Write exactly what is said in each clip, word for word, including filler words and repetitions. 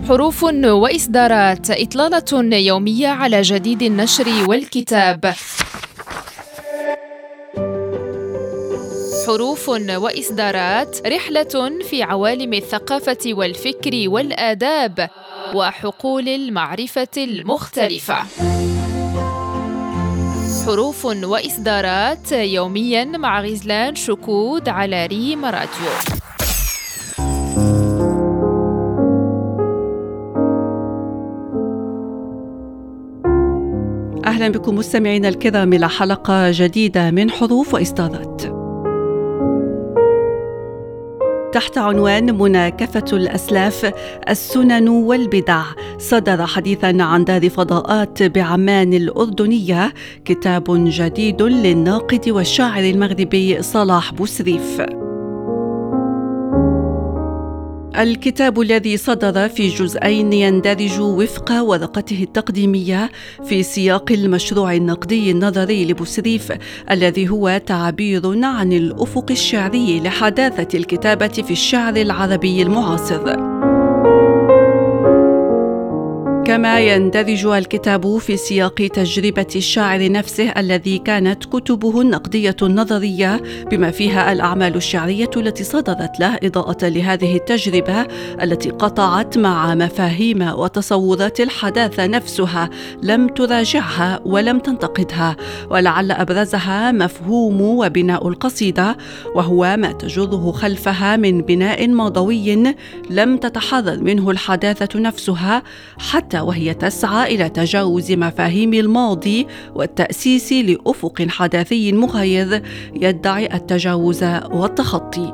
حروف وإصدارات، إطلالة يومية على جديد النشر والكتاب. حروف وإصدارات، رحلة في عوالم الثقافة والفكر والآداب وحقول المعرفة المختلفة. حروف وإصدارات يومياً مع غزلان شكود على ريم راديو. أهلا بكم مستمعينا الكرام إلى حلقة جديدة من حروف وإصدارات تحت عنوان مناكفة الأسلاف، السنن والبدع. صدر حديثاً عن دار فضاءات بعمان الأردنية كتاب جديد للناقد والشاعر المغربي صلاح بوسريف. الكتاب الذي صدر في جزئين يندرج وفق ورقته التقديمية في سياق المشروع النقدي النظري لبوسريف، الذي هو تعبير عن الأفق الشعري لحداثة الكتابة في الشعر العربي المعاصر. كما يندرج الكتاب في سياق تجربة الشاعر نفسه، الذي كانت كتبه النقدية النظرية بما فيها الأعمال الشعرية التي صدرت له إضاءة لهذه التجربة التي قطعت مع مفاهيم وتصورات الحداثة نفسها، لم تراجعها ولم تنتقدها، ولعل أبرزها مفهوم وبناء القصيدة، وهو ما تجره خلفها من بناء موضوي لم تتحرر منه الحداثة نفسها، حتى وهي تسعى إلى تجاوز مفاهيم الماضي والتأسيس لأفق حداثي مغاير يدعي التجاوز والتخطي.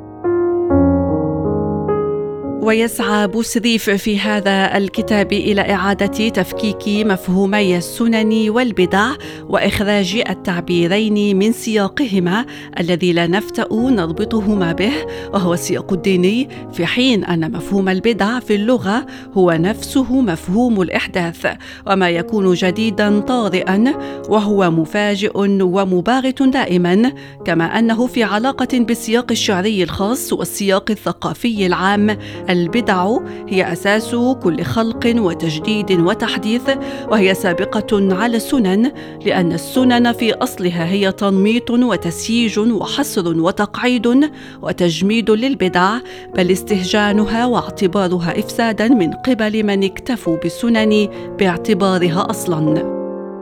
ويسعى بوسريف في هذا الكتاب إلى إعادة تفكيك مفهومي السنن والبدع وإخراج التعبيرين من سياقهما الذي لا نفتأ نربطهما به، وهو السياق الديني، في حين أن مفهوم البدع في اللغة هو نفسه مفهوم الإحداث، وما يكون جديدا طارئا وهو مفاجئ ومباغت دائما، كما أنه في علاقة بالسياق الشعري الخاص والسياق الثقافي العام. البدع هي أساس كل خلق وتجديد وتحديث، وهي سابقة على السنن، لأن السنن في أصلها هي تنميط وتسييج وحصر وتقعيد وتجميد للبدع، بل استهجانها واعتبارها إفسادا من قبل من اكتفوا بالسنن باعتبارها أصلا.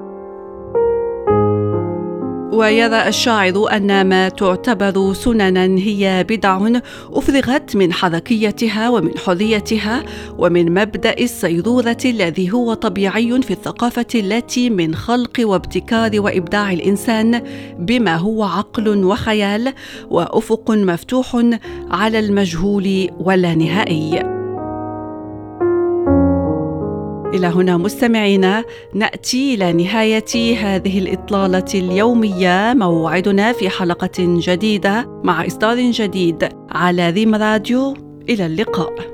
ويرى الشاعر أن ما تعتبر سننا هي بدع أفرغت من حركيتها ومن حريتها ومن مبدأ الصيرورة الذي هو طبيعي في الثقافة التي من خلق وابتكار وإبداع الإنسان بما هو عقل وخيال وأفق مفتوح على المجهول واللانهائي. إلى هنا مستمعينا نأتي إلى نهاية هذه الإطلالة اليومية. موعدنا في حلقة جديدة مع إصدار جديد على ريم راديو. إلى اللقاء.